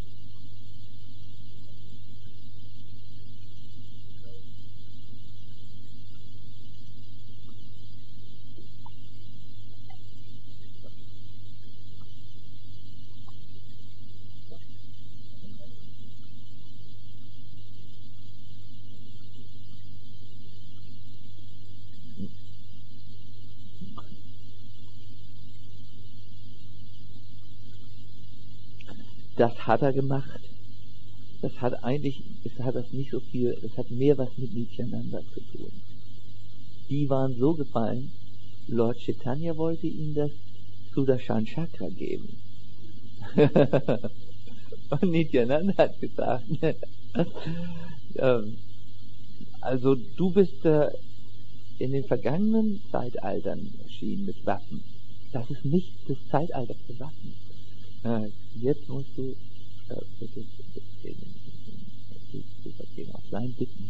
Speaker 1: Das hat er gemacht. Das hat eigentlich, es hat das nicht so viel, es hat mehr was mit Nityananda zu tun. Die waren so gefallen, Lord Chaitanya wollte ihm das Sudarshan Chakra geben. Und Nityananda hat gesagt, ähm, also du bist äh, in den vergangenen Zeitaltern erschienen mit Waffen. Das ist nicht das Zeitalter für Waffen. Äh, jetzt musst du äh, bitte verstehen, auf sein Bitten.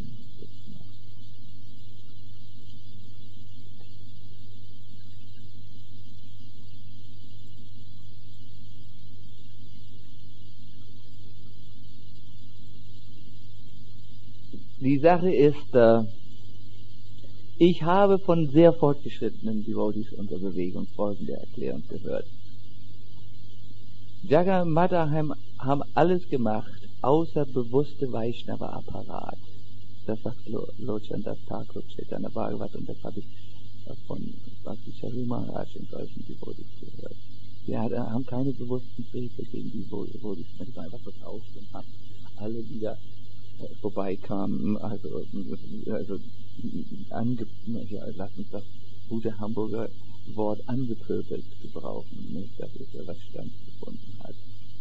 Speaker 1: Die Sache ist, äh, ich habe von sehr fortgeschrittenen Devotees unserer Bewegung folgende Erklärung gehört. Jagannatha haben alles gemacht, außer bewusste Vaishnava-Apparat. Das sagt Lochan Das Thakur, Chaitanya Bhagavat, und das habe ich von Bhakti Charu Maharaj und solchen Devotees gehört. Wir haben keine bewussten Briefe gegen die Devotees, man war einfach vertauscht und hat alle, die da vorbeikamen, also, also ange, ja, lass uns das gute Hamburger Wort angepöbelt gebrauchen, nicht, dass es ja was stattgefunden hat.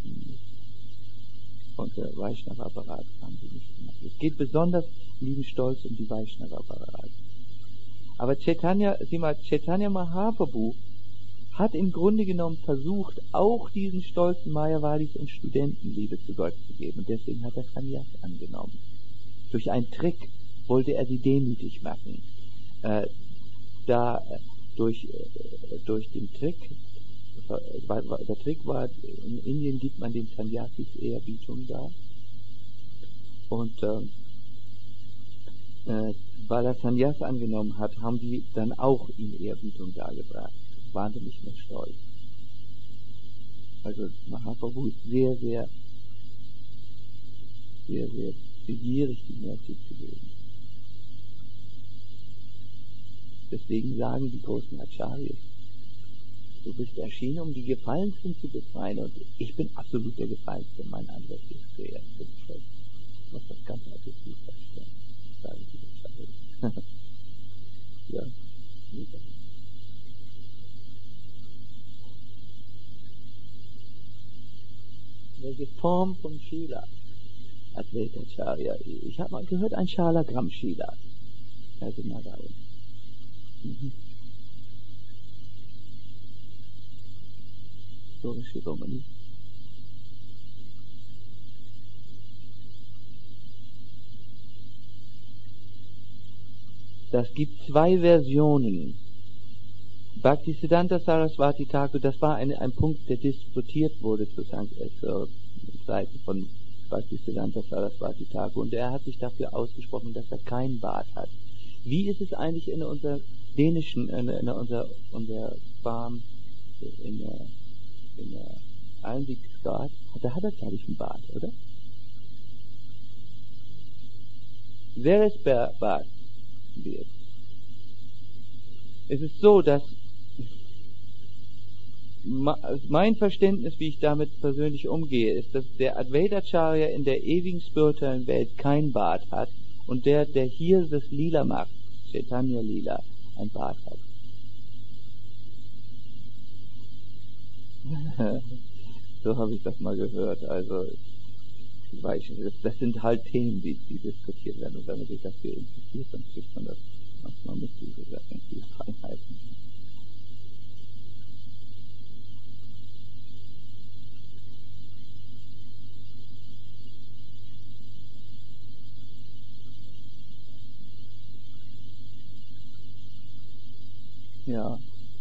Speaker 1: Und der Vaishnava-Apparat haben sie nicht gemacht. Es geht besonders lieben Stolz um die Vaishnava-Apparat. Aber Chaitanya, sieh mal, Chaitanya Mahaprabhu hat im Grunde genommen versucht, auch diesen stolzen Mayavadis und Studenten Liebe zu Gott zu geben. Und deswegen hat er Sannyas angenommen. Durch einen Trick wollte er sie demütig machen. Äh, da äh, durch, äh, durch den Trick, äh, der Trick war, in Indien gibt man den Sannyasis Ehrerbietung da. Und äh, äh, weil er Sannyas angenommen hat, haben die dann auch ihm Ehrerbietung dargebracht. Waren sie nicht mehr stolz. Also Mahaprabhu ist sehr, sehr, sehr, sehr begierig, die Mercy zu geben. Deswegen sagen die großen Acharyas, du bist erschienen, um die Gefallensten zu befreien, und ich bin absolut der Gefallenste, mein Anwalt ist sehr, sehr was das ganz attraktiv verstehen, sagen die Acharyas. Ja, nicht. Welche Form von Shila? Advaita Acharya. Ich habe mal gehört, ein Shalagram Shila. Also Narayan. Mhm. So Shiromani. Das gibt zwei Versionen. Bhaktisiddhanta Saraswati Thakur, das war eine, ein Punkt, der diskutiert wurde zu Seiten von Bhaktisiddhanta Saraswati Thakur, und er hat sich dafür ausgesprochen, dass er kein Bart hat. Wie ist es eigentlich in unserer dänischen, in, in unserer, unserer Farm, in der, in der Einwegstaat, da hat er, glaube ich, einen Bart, oder? Wer ist Bart? Es ist so, dass mein Verständnis, wie ich damit persönlich umgehe, ist, dass der Advaita Acharya in der ewigen spirituellen Welt kein Bart hat und der, der hier das Lila macht, Chaitanya Lila, ein Bart hat. So habe ich das mal gehört. Also, ich weiß nicht, das sind halt Themen, die, die diskutiert werden, und wenn man sich dafür interessiert, dann kriegt man das manchmal mit, diese Sachen, diese Feinheiten. Ja.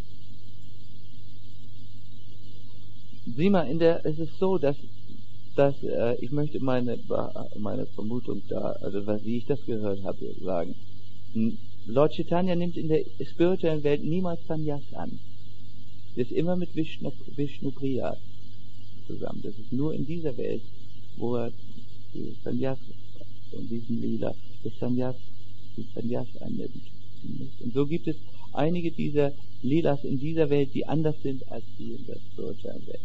Speaker 1: Sieh mal, in der, es ist so, dass, dass äh, ich möchte meine, meine Vermutung da, also was, wie ich das gehört habe, sagen. Lord Chaitanya nimmt in der spirituellen Welt niemals Sannyas an. Das ist immer mit Vishnu, Vishnu Priya zusammen. Das ist nur in dieser Welt, wo er die Sannyas, in diesem Lila, das Sannyas, die Sannyas annimmt. Und so gibt es einige dieser Lilas in dieser Welt, die anders sind als die in der spirituellen Welt.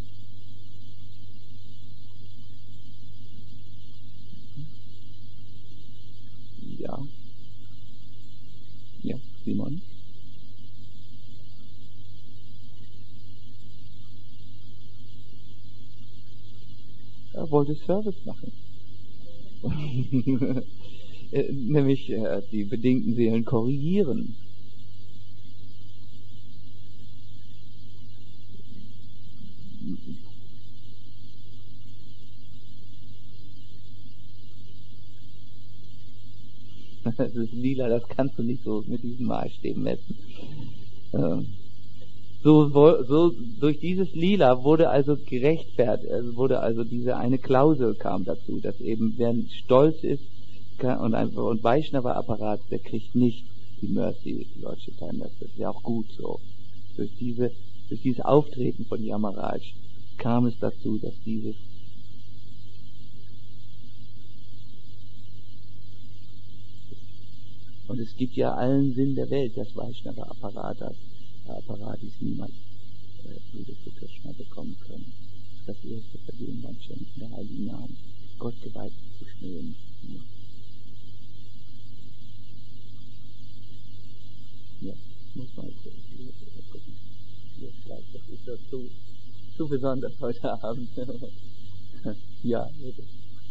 Speaker 1: Ja. Ja, Simon. Er wollte Service machen. Nämlich äh, die bedingten Seelen korrigieren. Das ist lila, das kannst du nicht so mit diesen Maßstäben messen. Ähm, so, so durch dieses Lila wurde also gerechtfertigt, also wurde also diese eine Klausel kam dazu, dass eben wer stolz ist und einfach und Vaishnava-Apparat, der kriegt nicht die Mercy, Lord Chaitanya. Das ist ja auch gut so. Durch diese, durch dieses Auftreten von Yamaraj kam es dazu, dass dieses und es gibt ja allen Sinn der Welt, dass Vaishnava-Apparat hat. Apparat ist niemand äh, Liebe zu Krishna bekommen können. Das erste Vergehen beim Schenken der Heiligen Namen, Gott geweiht zu schnellen. Ja. muss mal gucken. Das ist ja zu, zu besonders heute Abend. Ja, bitte.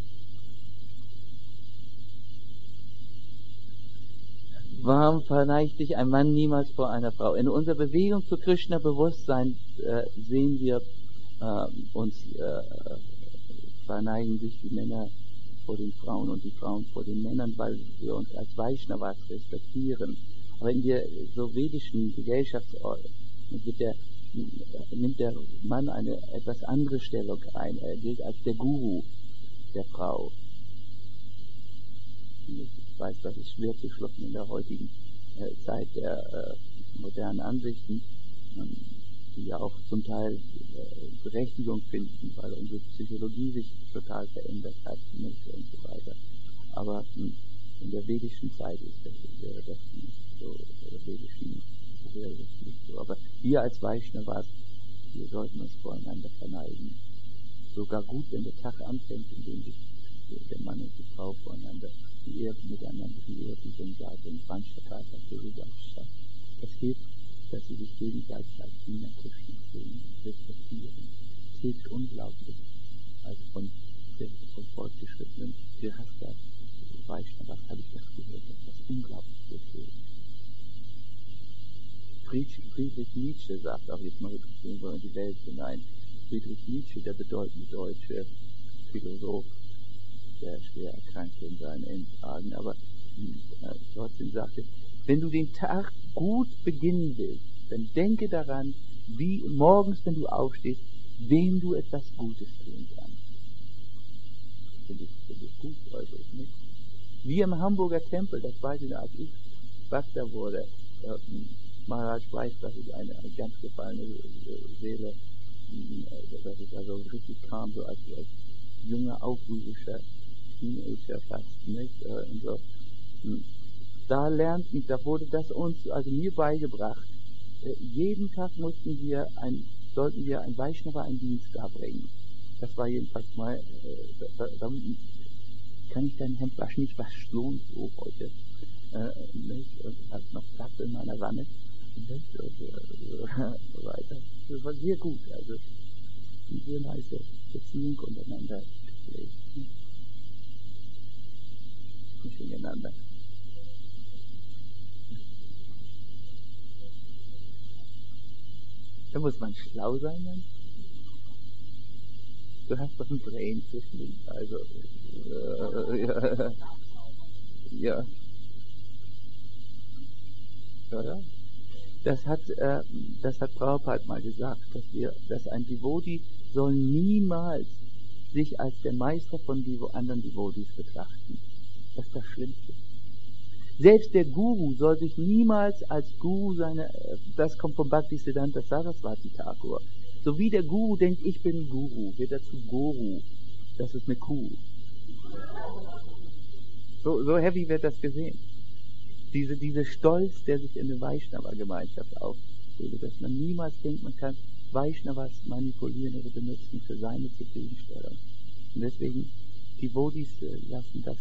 Speaker 1: Warum verneigt sich ein Mann niemals vor einer Frau? In unserer Bewegung zu Krishna-Bewusstsein äh, sehen wir äh, uns äh, verneigen sich die Männer vor den Frauen und die Frauen vor den Männern, weil wir uns als Vaishnavas respektieren. Aber in der so vedischen Gesellschaftsordnung wird der, nimmt der Mann eine etwas andere Stellung ein. Er gilt als der Guru der Frau. Ich weiß, das ist schwer zu schlucken in der heutigen äh, Zeit der äh, modernen Ansichten, ähm, die ja auch zum Teil äh, Berechtigung finden, weil unsere Psychologie sich total verändert hat, nicht, und so weiter. Aber mh, in der vedischen Zeit ist das, wäre das nicht so, in der vedischen wäre das nicht so. Aber wir als Vaishnavas, wir sollten uns voreinander verneigen. Sogar gut, wenn der Tag anfängt, indem sich der Mann und die Frau voreinander die Ehe miteinander, die Ehe, die so sagt, in Panchakata, es hilft, dass sie sich gegenseitig als Diener Krishna sehen und respektieren. Es hilft unglaublich, als von, von fortgeschrittenen Gehasta, Vaishnavas, habe ich das gehört, dass das unglaublich gut hilft. Friedrich Nietzsche sagt, auch jetzt mal gehen wir in die Welt hinein, Friedrich Nietzsche, der bedeutende deutsche Philosoph, der schwer erkrankte in seinen Endtagen, aber äh, trotzdem sagte, wenn du den Tag gut beginnen willst, dann denke daran, wie morgens, wenn du aufstehst, wem du etwas Gutes tun kannst. Finde ich, finde ich gut, also nicht. Wie im Hamburger Tempel, das weiß ich noch, als ich Bhakta wurde, äh, Maharaj weiß, dass ich eine, eine ganz gefallene Seele, äh, dass ich also richtig kam, so als, als junger, aufrührischer Teenager fast, nicht? Äh, und so. Da lernten, da wurde das uns, also mir beigebracht. Äh, jeden Tag mussten wir ein, sollten wir ein Vaishnava einen Dienst darbringen. Das war jedenfalls mal, äh, da, da kann ich dein Hemd waschen, ich wasche so und so heute. Äh, nicht? Und hat noch Platz in meiner Wanne. Nicht? Und, äh, so weiter. Das war sehr gut, also eine sehr nice Beziehung untereinander gepflegt. Nicht gegeneinander. Da muss man schlau sein, dann. Du hast doch ein Brain zwischen den, also, äh, ja, ja, oder? Das hat, äh, das hat Prabhupada mal gesagt, dass wir, dass ein Devotee soll niemals sich als der Meister von Devo- anderen Devotees betrachten. Das ist das Schlimmste. Selbst der Guru soll sich niemals als Guru seine, das kommt von Bhaktisiddhanta Saraswati Thakur. So wie der Guru denkt, ich bin Guru, wird er zu Guru. Das ist eine Kuh. So, so heavy wird das gesehen. Diese, diese Stolz, der sich in der Vaishnava-Gemeinschaft aufbildet, dass man niemals denkt, man kann Vaishnavas manipulieren oder benutzen für seine Zufriedenstellung. Und deswegen, die Devotees lassen das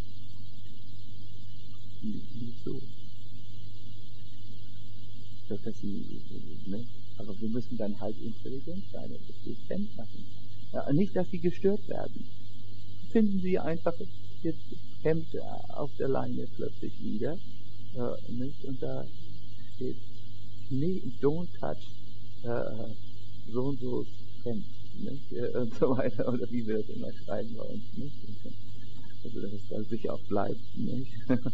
Speaker 1: nicht so. Das ist ne? Aber wir müssen dann halt intelligent sein und das dezent machen. Ja, nicht, dass sie gestört werden. Finden sie einfach das Hemd auf der Leine plötzlich wieder. Äh, nicht? Und da steht, nee, don't touch äh, so und so Hemd. Nicht? Und so weiter. Oder wie wir das immer schreiben bei uns. Nicht? Also, dass es da sicher auch bleibt. Nicht?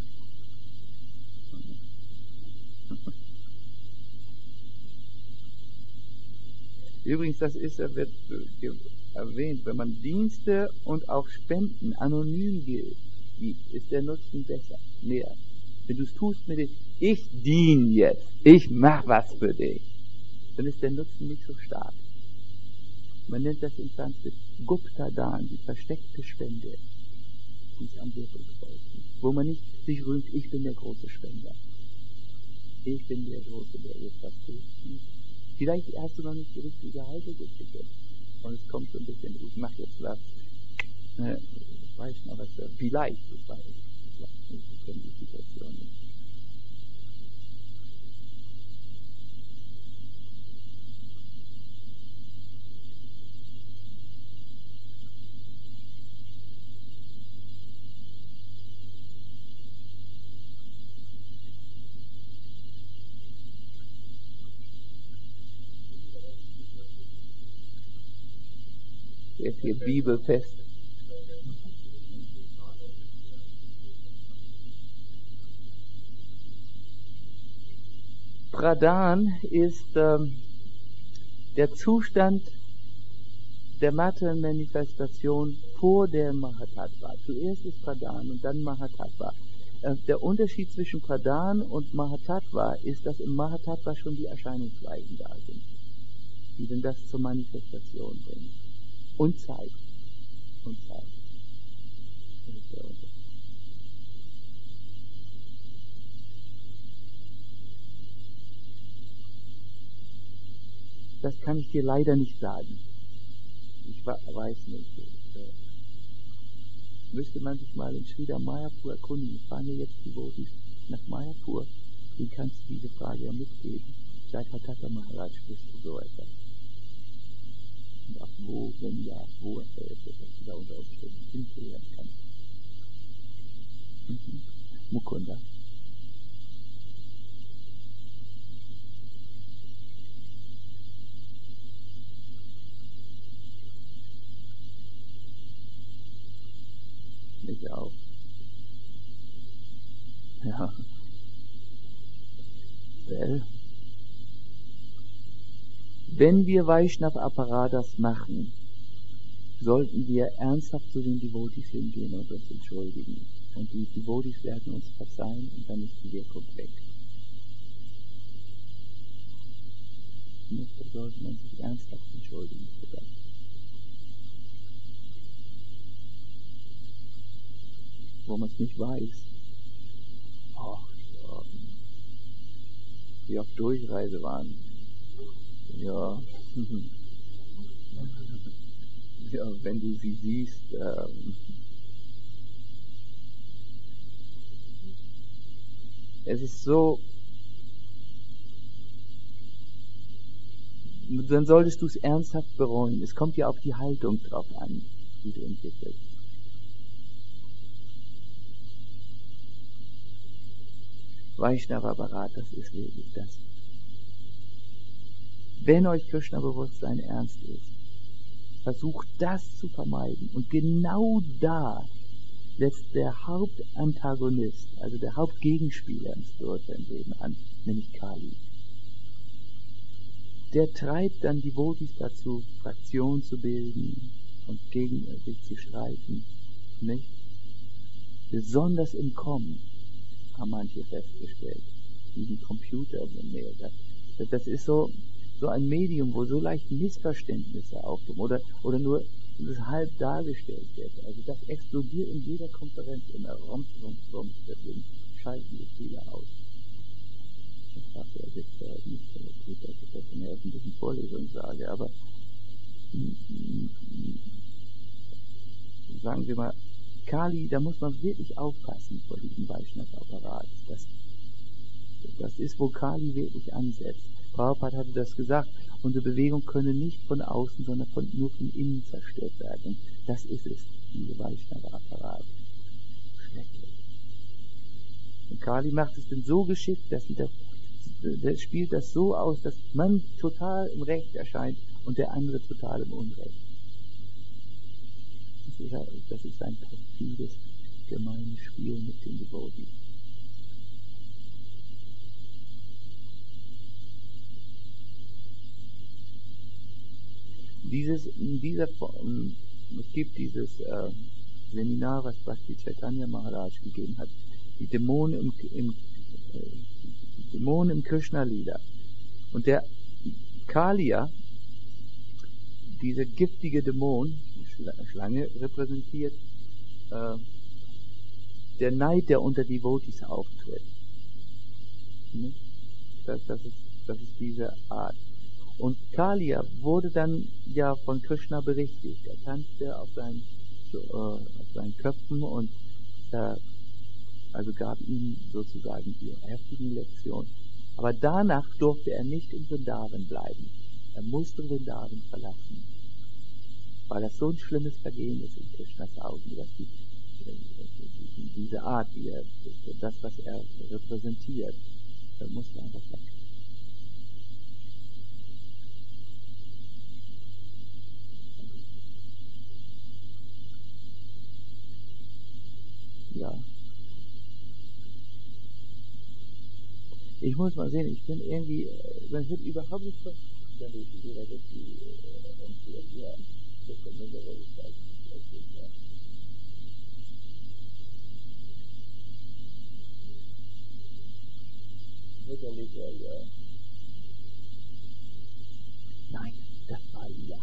Speaker 1: Übrigens, das ist, wird erwähnt, wenn man Dienste und auch Spenden anonym gibt, ist der Nutzen besser, mehr. Wenn du es tust mit dem, ich diene jetzt, ich mach was für dich, dann ist der Nutzen nicht so stark. Man nennt das in Sanskrit Gupta Dan, die versteckte Spende. Die ist am wirkungsvollsten. Wo man nicht sich rühmt, ich bin der große Spender. Ich bin der Große, der jetzt was tut. Vielleicht hast du noch nicht die richtige Haltung entwickelt. Und es kommt so ein bisschen, ich mache jetzt was. Äh, ich weiß nicht, aber vielleicht, ich weiß nicht, ich kenne die Situation nicht. Sehr viel bibelfest. Pradhan ist ähm, der Zustand der Materienmanifestation vor der Mahatattva. Zuerst ist Pradhan und dann Mahatattva. Äh, der Unterschied zwischen Pradhan und Mahatattva ist, dass im Mahatattva schon die Erscheinungsweisen da sind, die denn das zur Manifestation bringen. Und Zeit. Und Zeit. Das ist der Unterschied. Das kann ich dir leider nicht sagen. Ich weiß nicht. Das müsste man sich mal in Sridhar Mayapur erkunden. Ich fahre mir jetzt die Devotis nach Mayapur. Den kannst du diese Frage ja mitgeben. Jayapataka Maharaj wüsste so etwas. Und auch wo, wenn ja, wo er ist, dass du da unter Umständen hinführen kannst. Mhm. Mukunda. Ich auch. Ja. Well. Wenn wir Vaishnav-Apparadas machen, sollten wir ernsthaft zu den Devotis hingehen und uns entschuldigen. Und die Devotis werden uns verzeihen und dann ist die Wirkung weg. Da sollte man sich ernsthaft entschuldigen für das. Wo man es nicht weiß. Ach, ja. Die auf Durchreise waren. Ja. Ja, wenn du sie siehst, ähm, es ist so, dann solltest du es ernsthaft bereuen. Es kommt ja auf die Haltung drauf an, die du entwickelst. Vaishnava-Apparat, das ist wirklich das. Wenn euch Krishna-Bewusstsein ernst ist, versucht das zu vermeiden. Und genau da setzt der Hauptantagonist, also der Hauptgegenspieler im spirituellen Leben an, nämlich Kali. Der treibt dann die Devotis dazu, Fraktionen zu bilden und gegen sich zu streiten. Nicht? Besonders im Kommen haben manche festgestellt. Diesen Computer, das, das ist so, so ein Medium, wo so leicht Missverständnisse aufkommen oder, oder nur das halb dargestellt wird. Also das explodiert in jeder Konferenz immer. Rums, rums, rums, deswegen schalten wir viele aus. Das darf ja jetzt äh, nicht so gut, dass ich das in der öffentlichen Vorlesung sage, aber sagen wir mal, Kali, da muss man wirklich aufpassen vor diesem Vaishnava-Apparat. Das, das ist, wo Kali wirklich ansetzt. Prabhupada hatte das gesagt, unsere Bewegung könne nicht von außen, sondern von, nur von innen zerstört werden. Das ist es, diese Vaishnava-Apparat. Schrecklich. Und Kali macht es denn so geschickt, dass sie das, das spielt das so aus, dass man total im Recht erscheint und der andere total im Unrecht. Das ist, das ist ein perfides, gemeines Spiel mit den Devotis. Dieses, in dieser Form, es gibt dieses äh, Seminar, was Bhakti Chaitanya Maharaj gegeben hat, die Dämonen im, im, äh, die Dämonen im Krishna-Lila. Und der Kaliya, dieser giftige Dämon, Schlange repräsentiert äh, der Neid, der unter Devotis auftritt. Das, das, ist, das ist diese Art. Und Kaliya wurde dann ja von Krishna berichtigt. Er tanzte auf seinen, äh, auf seinen Köpfen und äh, also gab ihm sozusagen die heftige Lektion. Aber danach durfte er nicht in Vrindavan bleiben. Er musste Vrindavan verlassen. Weil das so ein schlimmes Vergehen ist in Krishnas Augen, dass die, diese Art, die er, das, was er repräsentiert, er musste einfach weg. ja. Ich muss mal sehen, ich bin irgendwie, man wird überhaupt nicht verstanden, dass die, ja, mütterlicher, ja. Nein, das war ja.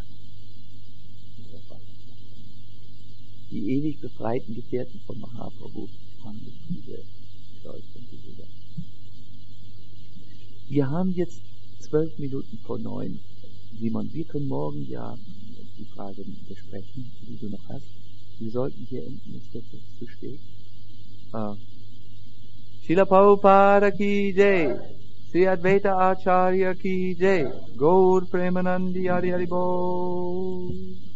Speaker 1: Die ewig befreiten Gefährten von Mahaprabhu haben diese Stolzen wieder. Wir haben jetzt zwölf Minuten vor neun. Simon, wir können morgen ja die Frage besprechen, die du noch hast. Wir sollten hier enden, ist jetzt zu spät. Uh, Srila Prabhupada ki jai, Sri Advaita Acharya ki jai, Gaur Premanandi Hari Hari Bol.